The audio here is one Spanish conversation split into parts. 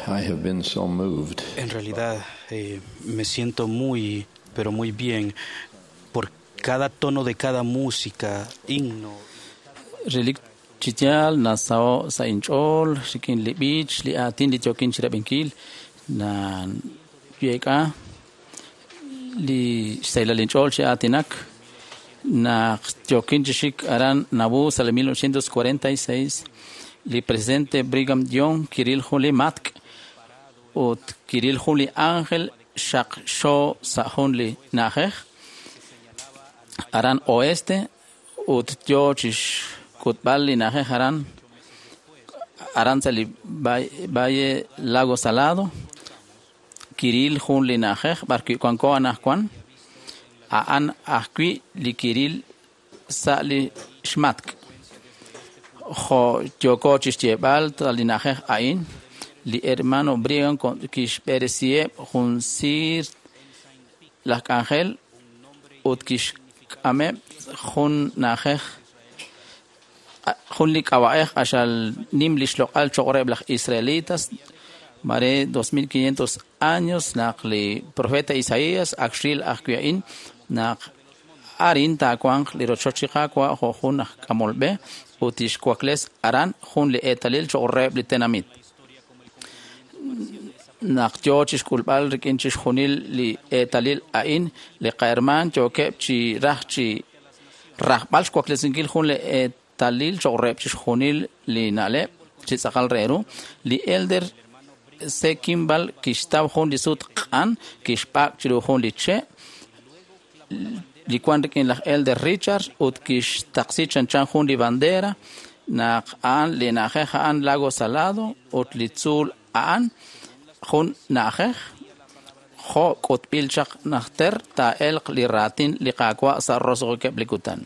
I have been so moved. En realidad me siento muy, pero muy bien por cada tono de cada música, himno. Relik chitial nasao sa inchol shikin li beach li atin li chokin chira benkil na yeka li saila linchol shi atinak na chokin chik aran nabu sal 1946 li presidente Brigham Young Kirill Juli Matk ut Kirill Juli Ángel Shak Sho Sahonli Najej aran oeste ut George Kutbali Najej aran sali Valle Lago Salado Kirill Juli Najej barki kwanko anahkwan aan ahkwi li Kirill Sali Shmatk jo yoko chistiebal talinajej ain li hermano Brigham con kish peresie junsir la ángel ut kish ame jun najej jun li kawaej ashal nim li shloqal choreb las israelitas mare 2500 años nakli profeta Isaías akshil akwiain nak arin ta kwang li rochochiqa kwa jun kamolbe utish kwakles aran jun li etalil choreb li tenamit nakjochish kulbal rikinchish junil li etalil ain li qairman chokeb chi rachchi rahbal kwakles ingil jun li etalil choreb chish junil li nale chi sakal reru li elder se kimbal kishtab jun li sut qan kishpak chiru jun li che li cuando que la elder Richard ut kish taxi chanchan jun li bandera na an li najeja an lago salado ut li tzul an jun najej jo kutbil chak nachter ta el li ratin li qakwa sa roso ke blikutan.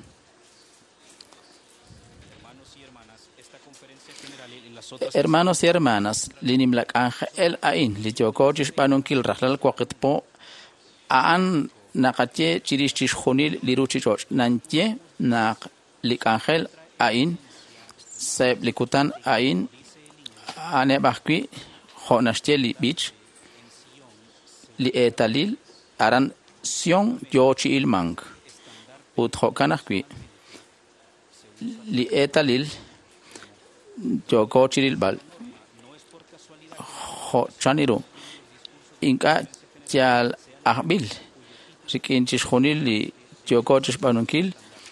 Hermanos y hermanas linim lak el ain li jokochish banunkil rahlal kwaqitpo an nakache chirish junil liruchichoch nanche nak likangel ain se likutan ain ane bakwi honashte li bich li etalil aran sion yochi ilmang ut hokanakwi li etalil joko chiril bal ho chaniru inka chal ahbil rikinchish junil li jokochish banunkil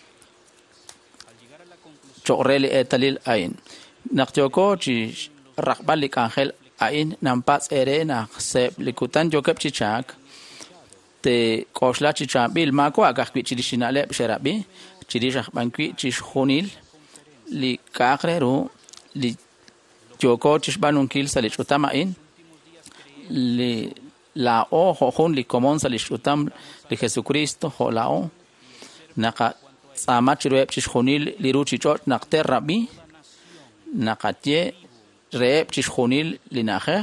chorreli etalil ain nak jokochish rakbal likangel ain nampats erena se likutan jokep chichak te koshla chichambil mako agakwi chirishinale sherabi chirishak bankwi chish junil li kakreru li jokochish banunkil salichutama in li la o jun li komon salishutam li Jesucristo ho la o naka tsamachirep chishunil li ruchichot nakter rabi nakatye rep chishunil li najej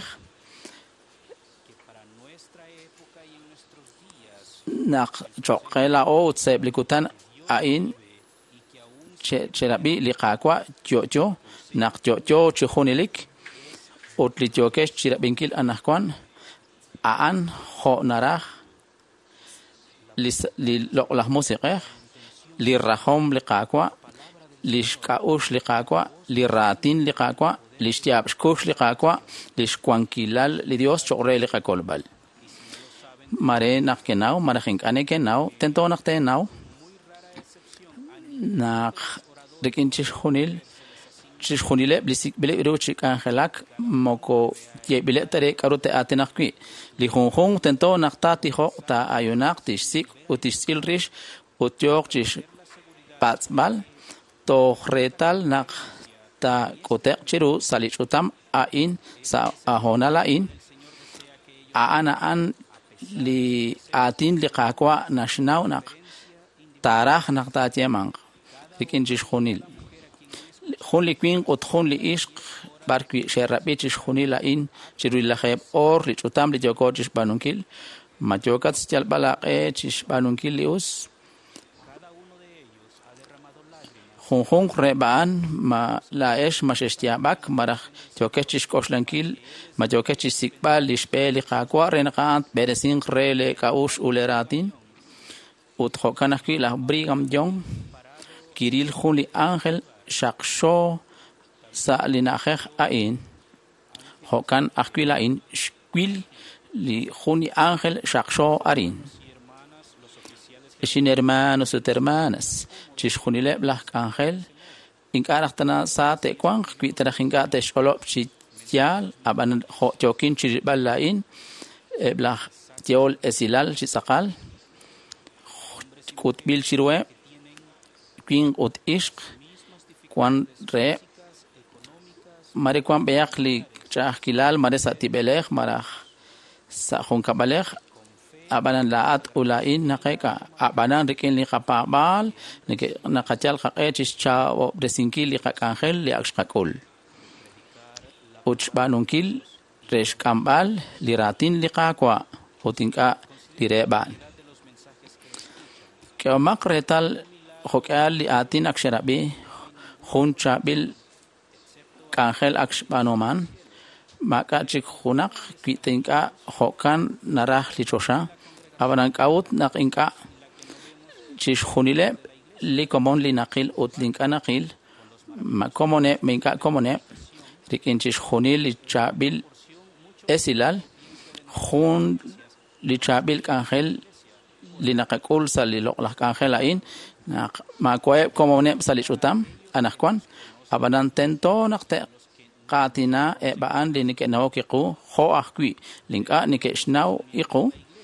nak chokela o tseb likutan ain cherabi li qakwa jojo nak jojo chihunilik ut li jokesh chirabinkil anahkwan aan ho naraj li loklah musiqeh li rahom li qakwa li shkaush li qakwa li ratin li qakwa li shtiabshkush li qakwa li shkwankilal li Dios chore li qakolbal mare nakkenaw marajink anekenaw tento naktenaw nak rikinchish junil chishunile blisik bile ruchik angelak moko ye bile tare karute atenakwi li junjun tento naktati ho ta ayunak tishsik utishil rish utyok chish patsbal to retal nak ta kotek chiru salichutam ain sa ahonala in ana an li atin li qakwa nashnaw nak tarah nak ta tiemang rikinchish junil jun li kwin ut jun li ishq barkwi sherabichish junila in chirula kheb or li chutam li jokochish banunkil majokat chal balaqe chish banunkil lius Junjun rebaan ma laesh ma shestiabak marach jokechish koshlankil ma jokechish sikbal lishpeli qaqwa renqant beresin rele kaush uleratin utjokanaki la brigam jong kiril juli ángel shaksho sa linajej ain jokan aquila in shquil li juni ángel shaksho arin Shin hermanos y hermanas, chishunile blak ángel, incaractana sa te quang, quitrajinga te sholop chitial, aban jokin chibalain, blak tiol esilal chisakal, kutbil chirue, quin ut ishq, quan re, mariquan beakli chahkilal, maresa tibelech, marach, sa junkabalech, abanan laat ulain nakeka abanan rikin li kapabal nakachal kakechis chao bresinki li kakangel li akshakul uchbanunkil resh kambal li ratin li kakwa utinka li reban keomak retal hokal li atin aksherabi huncha bil kangel akshbanoman maka chik hunak kitinka hokan narah li chosha abanan kaut nak inka chish hunile li komon li nakil ut linka nakil ma komone minka komone rikin chish hunil li chabil esilal hun li chabil kangel li nakakul sa li loklah kangel ain ma koe komone sa li chutam anakwan abanan tento nakte qatina e baan li nike naokiqu ho akwi linka nike shnau iqu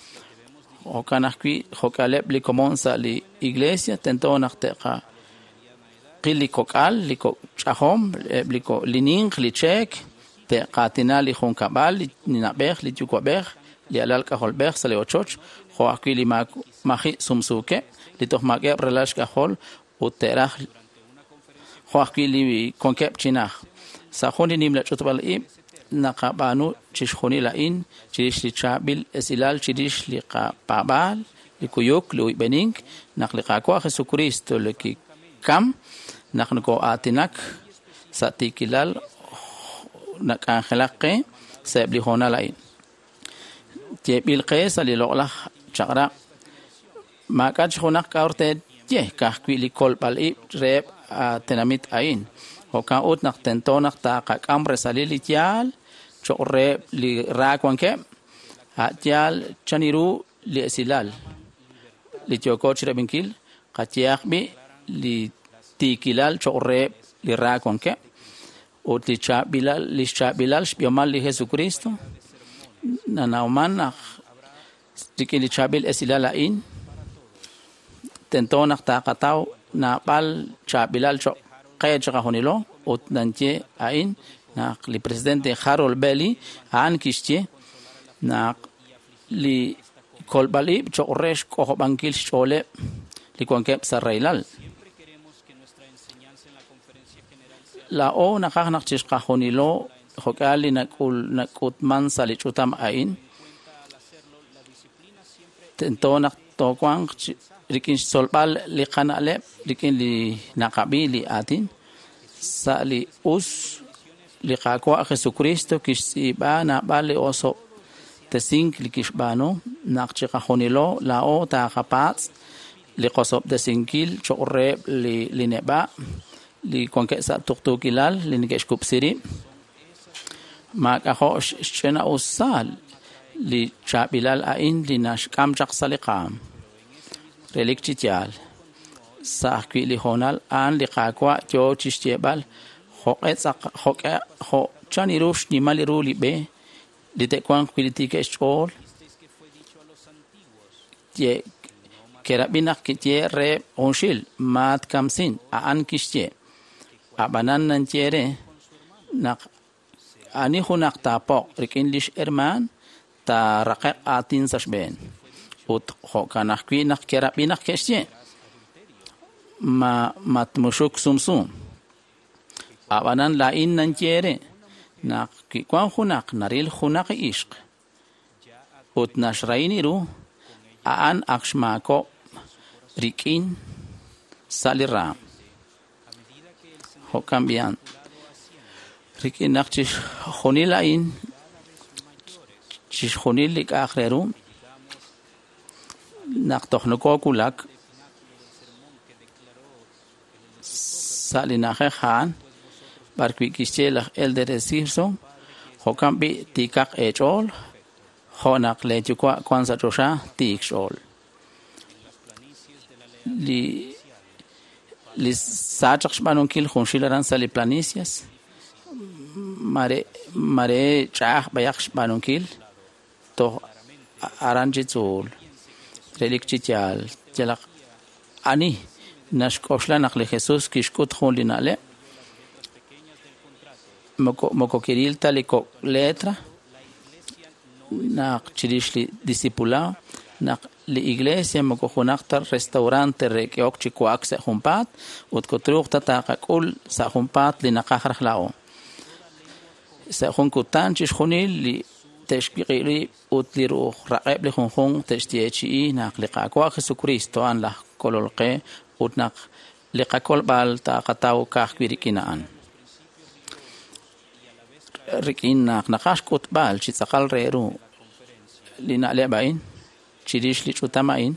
o kanakwi ho kaleb li komonsa li iglesia tento nakteqa qili kokal li ko chahom li ko lining li chek te qatina li khon kabal li nabeh li tukobeh li alal ka holbeh sale ochoch ho akwi li mahi sumsuke li toh mage relash ka hol uterah ho akwi li konkep chinah Sahoni nimla chutbal ib nakabanu chishoni lain chish li chabil esilal chish li qabal li kuyuk li bening nakli qaqwa Jesucristo li kam naknko atinak satikilal nakangelaqe sebli hona lain jebil qesa li lolah chaqra makach honak kaurte je kahkwi li kolbal ib reb tenamit ain Hoka ut nak tento nak ta kakam resalili tial chore li rakwanke atial chaniru li esilal li tioko chirabinkil qatiaqbi li tikilal chore li rakwanke ut li chabilal shbiomal li Jesucristo nanauman nak li chabil esilal ain tento nak ta kataw na pal chabilal cho kaya chaka honilo ut nanche ain na li presidente Harold Bailey an kishche na li kolbali choresh ko bankil chole li konkep sarailal la o na khaknak chishqa honilo hokali nakut man sali chutam ain tentona tokwang rikin solbal li qanale rikin li naqabi li atin sa li us li qaqwa Jesucristo kisiba na bali oso tesink li kishbano naqchiqa honilo la o ta qapats li qosob desinkil chore li neba li konke sa tuktukilal li nikesh kupsiri ma qaho chena usal li chabilal ain li nashkam chaqsaliqam relikchitial sahkwi li honal an li qaqwa jo chishtiebal ho chanirush ni maliru li be li te kwan kwilitike chol tie kerabinak kitie re onshil mat kamsin an kishtie abanan nantiere nak ani hunak tapo rikin lish erman ta raqaq atin sashben ut ho kanakwi nak kerabinak kishtie ma matmushuk sumsum abanan lain nantiere nak kwan hunak naril hunak ishq ut nashrainiru aan akshmako rikin saliram ho cambian rikinak chis honilain chis honilik akhreru nak tohnoko kulak salinaje han barkwi kischelach el de decirso ho cambi tikak echol honak le chukwa kwanza chosha tikshol li sachak shbanon kil khonshilaran sali planicias mare chah bayak shbanon kil to aranjitzul relik chityal jelak ani nashkoshla nakle Jesus kishkut khon linale moko kiril taliko letra nak chirishli discipulado nak li iglesia moko khunaktar restaurante rekeok chikuak se humpat utkotruk tataqakul sa humpat li naqahrhlao sa hunkutan chishkhunil li teshqiqili utliru raqeb li khunkhun teshtiechi nak liqaqwa Jesucristo an la kololqe utnak liqakol bal taqataw kahkwirikinaan rikinak naqashkut bal chitsaqal reru lina lebain chirish li chutamain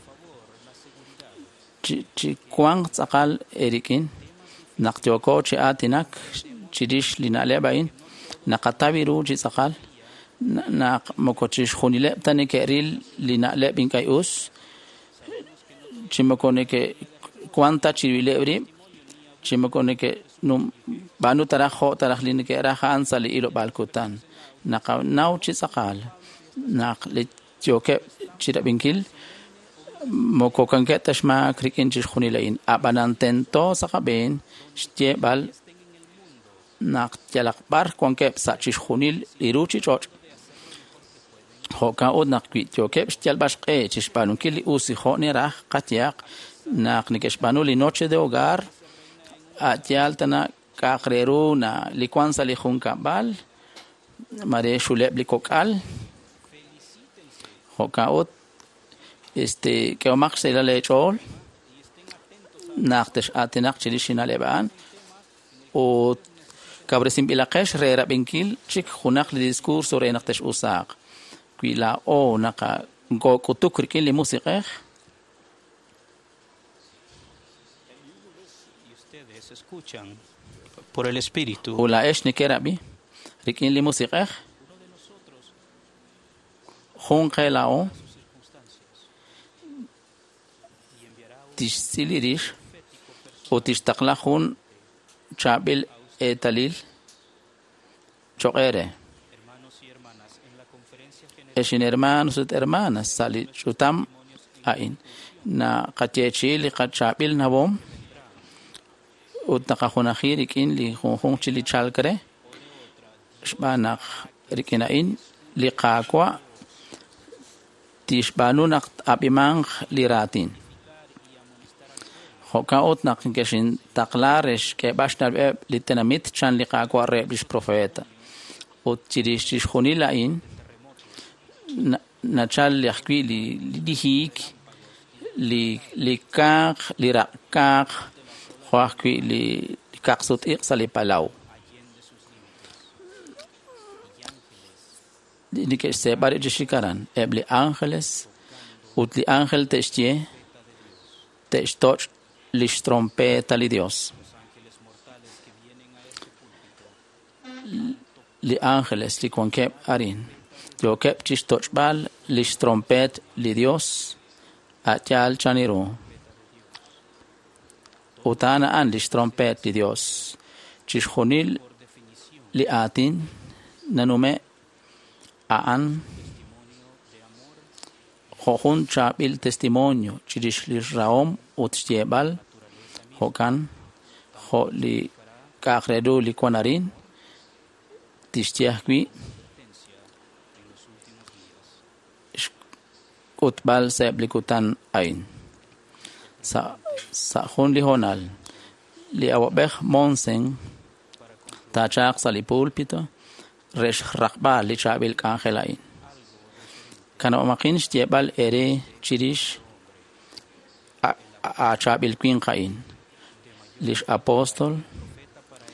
chi kwang tsaqal erikin naqtioko chi atinak chirish lina lebain naqatabiru chitsaqal naq mokochish khunile tane keril lina lebin kayus chimokone ke kwanta chirilebri chimokone ke num banu tarajo tarajlin ke rahan sali ilo balkutan naqa naw chitsaqal naq le choke chirabinkil moko kanke tashma krikin chkhunilain abanantento saqaben stebal naq jalaqbar konke sa chkhunil iruchi choch hoka odnaq kwi choke stelbashqe chishpanunkil usi khone raj qatiaq naq nikeshpanu li noche de hogar atialtana kaqreru na likwansa li khunkabal mare shuleb likokal hokaot que omaq sela lechol naqtesh atinaq chilishina leban o kabresim bilaqesh rera binkil chik khunaq li discurso re naqtesh usaq kwila o naqa go kutukrikin li musiqej ustedes escuchan por el espíritu ula esh nikerabi rikin li musiqej khun qelao tisiliris o tistaqlahun chabil etalil choqere eshin hermanos et hermanas sali chutam ain na qatiechili qachabil nabom utaqahunahir ikin li khun chili chalkare shbanaq rikinain liqaqwa tishbanunak abimang liratin hokaot nak keshin taqlaresh ke bashnar litenamit chan liqaqwa rebish profeta ot chirish khunilain nachal liqwi li dihik li kaq li raqaq khwaqwi li kaqsut iqsali palau ni que se pare chikaran ebli ángeles utli ángel testie testoch lis trompeta li Dios li ángeles li konkep arin yo kep chistoch bal lis trompet li Dios atial chaniro utana an lis trompet li Dios chishkhunil li atin nanume aan khohun chabil testimonio chirish li raom utstiebal hokan ho li kaqredu li konarin tistiahkwi utbal seblikutan ain sa khun li honal li awabekh monseng tachaq sali pulpito resh rakba li chabil kanjelain kana makin stiebal ere chirish a chabil queen qain lish apostol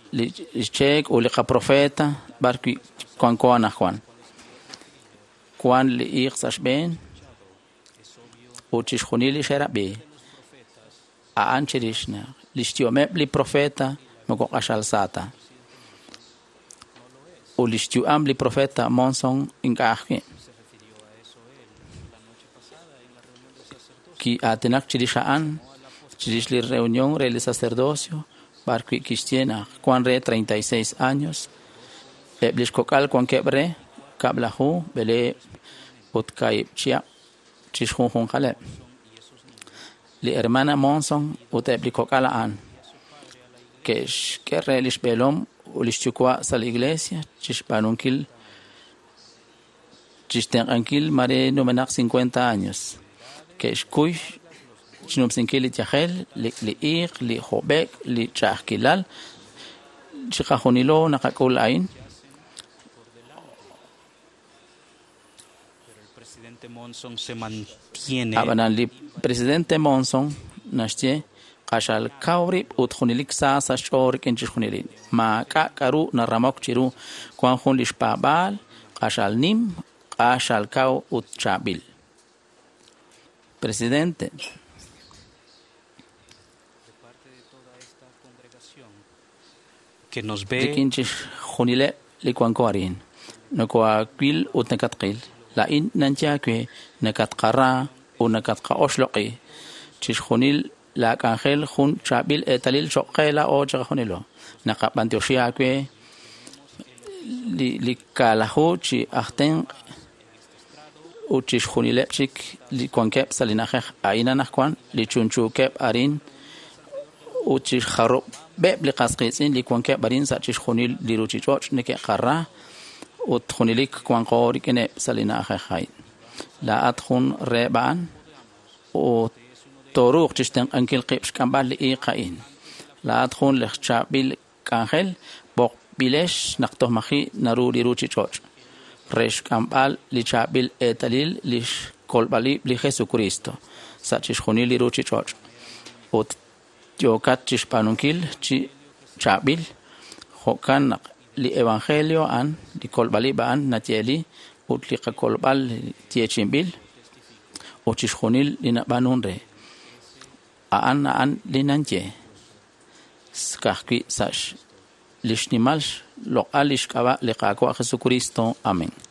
li chek o li ka profeta barki kwan kwana Juan kwan li iqsash ben o chishkhunili sherabe a ancherishna lishtiome li profeta moko ashal sata o lishtiam li profeta monson ingahke ki atenak chirishaan chirish li reunión re sacerdocio barqui cristiana Juan re 36 años eblish kokal Juan kebre kablahu bele utkai chia chishun khale li hermana monson utebli kokala an que relish belom ulishtukwa sal iglesia chishpanunkil chishtenkankil mare numenak 50 años que escuy chinum sinkili tiahel li ir li hobek li chahkilal chikahunilo nakakul ain presidente Monson se mantiene. Abanan li presidente Monson nashtie qashal kawri utkhunilik sa shor kenchkhunili ma ka karu na ramok chiru kwan khun lishpabal qashal nim qashal kaw utchabil presidente que nos ve kinchish khunile li kwan kwarin no kwa kwil utnakatqil la in nantiakwe nakat qara o nakat qa oshloqi chishkhunil la kanjel khun chabil etalil shoqela o chkhunilo naqapantioxiakwe li kalahu chi ahten o chishkhunile chik li kwankep salinajeh aina nakwan li chunchukep arin o chishkharo beb li qasqisin li kwankep barin sa chishkhunil li ruchichoch neke qara utkhunilik kwanqori kene salina khay la adkhun reban o toruq chisten ankil qibsh kambal li qain la adkhun lechchabil kanjel bok bilesh naqtoh mahi naruri ruchichoch resh kambal li chabil etalil li kolbali li Jesucristo sachish khunili ruchichoch ot yokat chishpanunkil chi chabil hokan li evangelio an li kolbali ban natieli ut li kolbal tiechimbil o chishkhunil li nabanunre an li nanche skahki sash lishnimal lo alish kaba li qakwa Jesucristo amen.